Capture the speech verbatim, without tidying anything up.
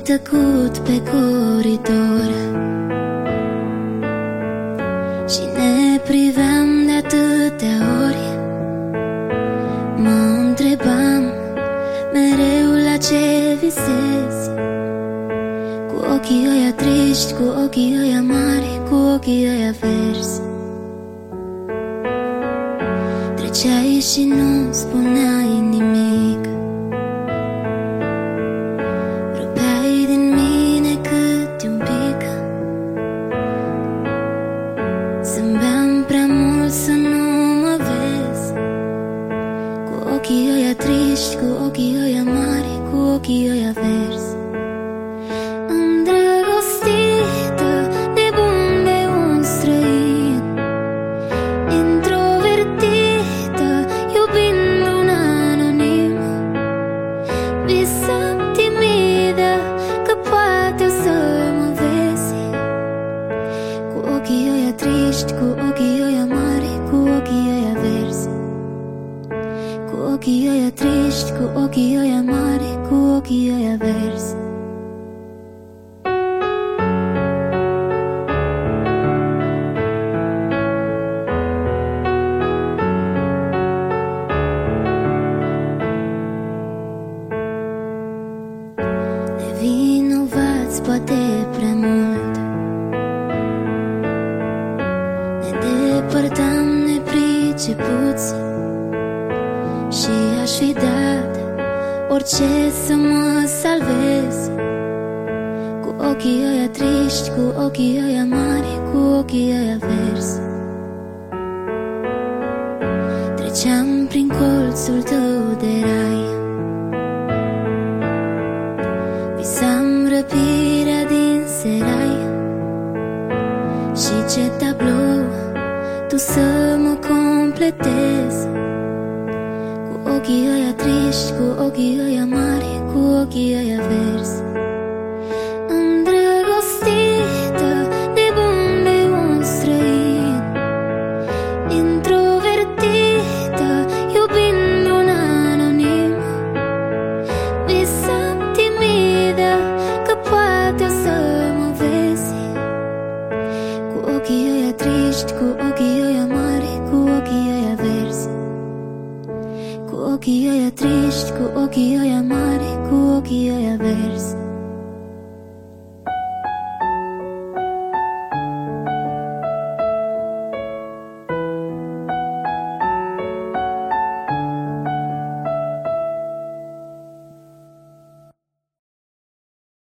tăcut pe coridor și ne priveam de atâtea ori. Mă întrebam mereu la ce visezi, cu ochii ăia triști, cu ochii ăia mari, cu ochii ăia verzi. Treceai și nu spuneai nimic, rupeai din mine câte un pic. Zâmbeam prea mult să nu mă vezi, cu ochii ăia triști, cu ochii ăia mari, cu ochii ăia verzi. Îndrăgostită, nebun de un străin, introvertită, iubind un anonim. Visam timidă că poate o să mă vezi, cu ochii ăia triști, cu ochii ăia mari, cu ochii ăia verzi. Cu ochii ăia triști, cu ochii ăia mari, cu ochii ăia verzi. Nevinovați poate prea mult, ne depărtam nepricepuți și aș fi dat orice să mă salvez, cu ochii ăia triști, cu ochii ăia mari, cu ochii ăia verzi. Treceam prin colțul tău de rai, visam răpirea din serai și ce tablou tu să mă completezi, cu ochii ăia triști, cu ochii ăia mari, cu ochii ăia verzi. Îndrăgostită, nebun de un străin, introvertită, iubind un anonim. Visam timidă că poate o să mă vezi, cu ochii ăia triști, cu ochii ăia mari, cu ochii ăia verzi. Cu ochii ăia triști, cu ochii ăia mari, cu ochii ăia verzi.